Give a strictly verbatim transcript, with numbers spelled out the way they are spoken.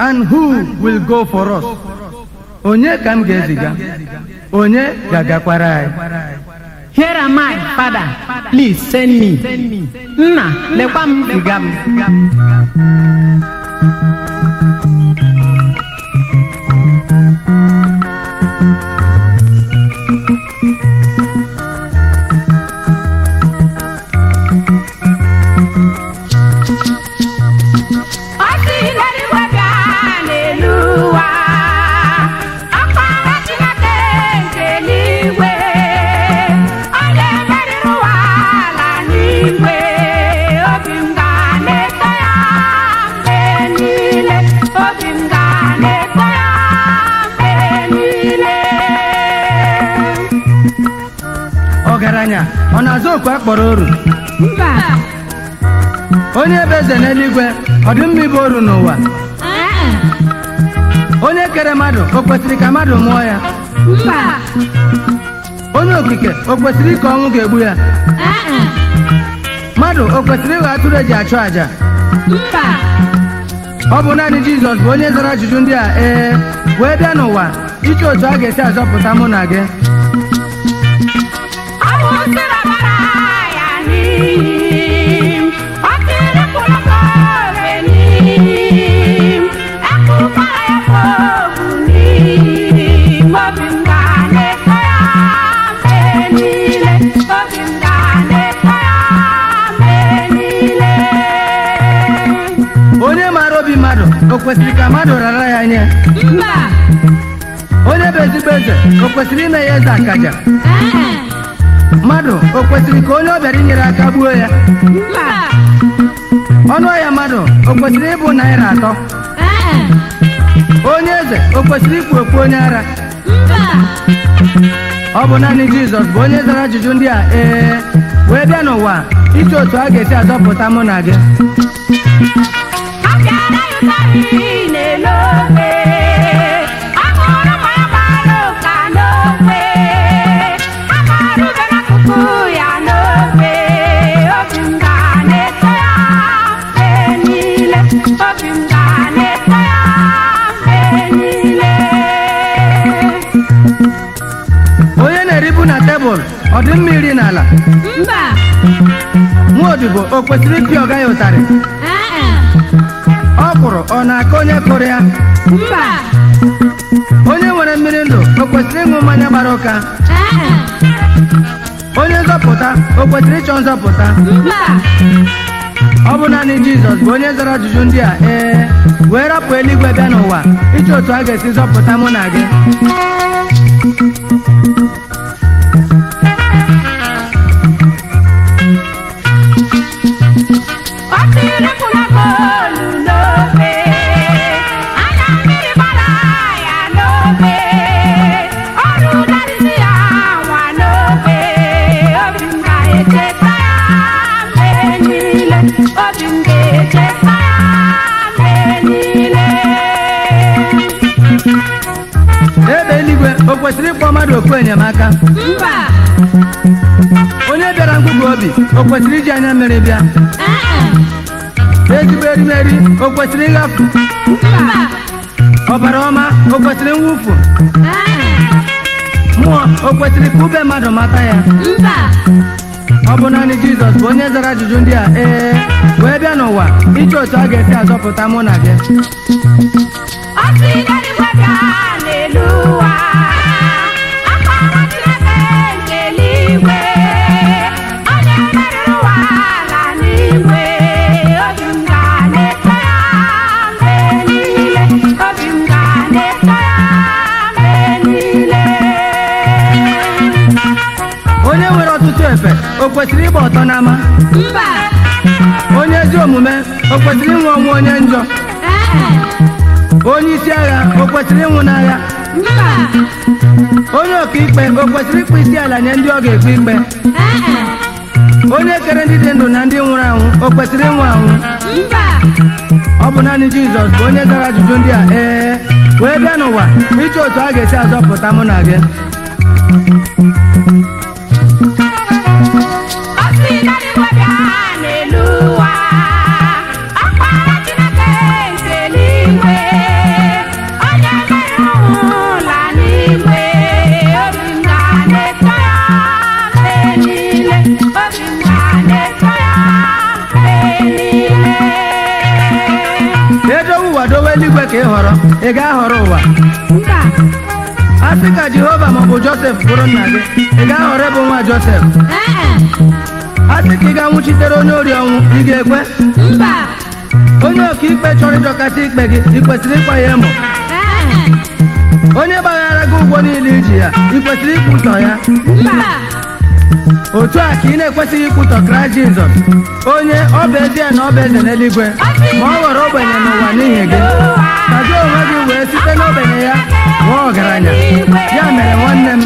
And who will go for us? Onye ka m ga-eziga? Onye ga-agakwara anyị? Here am I, Father, please send me. Nna, lekwa m ziga m. Ọgaranya ọ na-azụ okwu akpọrọ oru? Mba. Onye ebe eze n'eluigwe ọ dị mma ịbụ oru n'ụwa? Onye kere mmadụ o kwesịrị ka mmadụ mụọ ya? Mba. Onye okike o kwesịrị ka ọnwụ ga-egbu ya? Mmadụ o kwesịrị ịghọ atụrụ eji achụ àjà? Mba. Ọ bụ naanị Jizọs bụ onye zara ajụjụ ndị a ee wee bịa n'ụwa iche otu a ga-esi azọpụta mụ na gị. Onye maara obi mmadụ o kwesịrị ka mmadụ rara ya nye? Mba. Onye bụ ezigbo eze o kwesịrị ime ya eze akaja? Mmadụ o kwesịrị ka onye ọ bịara inyere aka gbuo ya? Mba. Ọnụ ahịa mmadụ o kwesịrị ịbụ naira atọ? Onye eze o kwesịrị ikwu okwu onye ara? Mba. Ọ bụ naanị Jizọs bụ onye zara ajụjụ ndị a ee wee bịa n'ụwa iche otu a ga-esi azọpụta mụ na gị. Onye na-eribu na tebụl ọ dị mma iri n'ala? Mba. Nwa odibo o kwesịrị ịpịa ọga ya ụtarị? Ọ kwụrụ ọ na-aka onye kụrụ ya? Mba. Onye nwere mmiri ndụ o kwesịrị ịṅụ mmanya gbara ụka? Onye nzọpụta o kwesịrị ịchọ nzọpụta? Mba. Ọ bụ naanị Jizọs bụ onye zara ajụjụ ndị a ee wee rapụ eluigwe bịa n'ụwa iche otu a ga-esi zọpụta mụ na gị. Ebe eluigwe o kwesịrị ịkpọ mmadụ okwu enyemaka? Mba. Onye bịara ngụgụ obi o kwesịrị iji anya mmiri bịa? Ezigbo erimeri o kwesịrị ịghafụ? Mba. Ọbara ọma o kwesịrị mwụfu? Mmụọ o kwesịrị ka ube mmadụ mata ya? Mba. Ọ bụ naanị Jizọs bụ onye zara ajụjụ ndị a ee wee bịa n'ụwa iche otu a ga-esi azọpụta mụ na gị. Onye nwere ọtụtụ efe o kwesịrị ịgba ọtọ n'ama? Mba. Onye ezi omume o kwesịrị ịnwụ ọnwụ onye njọ? Onye isi agha o kwesịrị ịnwụ n'agha? Mba. Onye ọkaikpe o kwesịrị ịkpụ isi ala nye ndị ọ ga-ekpe ikpe? Onye kere ndị dị ndụ na ndị nwụrụ anwụ o kwesịrị ịnwụ anwụ? Mba. Ọ bụ naanị Jizọs bụ onye zara ajụjụ ndị a ee wee bịa n'ụwa iche otu a ga-esi azọpụta mụ na gị. N'elu ụwa, akpara Chineke nke eluigwe. ka ị họrọ ị ga-ahọrọ ụwa Mba. a sị ka Jehova maọbụ Josef bụrụ nna gị ị ga-ahọrọ ịbụ nwa Josef Ee. a sị ka ị ga-anwụchitere onye ori ọnwụ ị ga-ekwe Mba. onye ọkaikpe chọrọ ịdọkasị ikpe gị ị kwesịrị ịkwa ya emo Ee. onye gbaghara gị ụgwọ niile iji ya ị kwesịrị ikwutọ ya Mba. otu a ka ị na-ekwesịghị ikwutọ Kraịst Jizọs onye ọ bụ ezie na ọ bụ eze n'eluigwe ma ọ ghọrọ ogbenye n'ụwa n'ihi gị ka gị onwe gị wee site n'ogbenye ya ghọọ ọgaranya ya mere nwanne m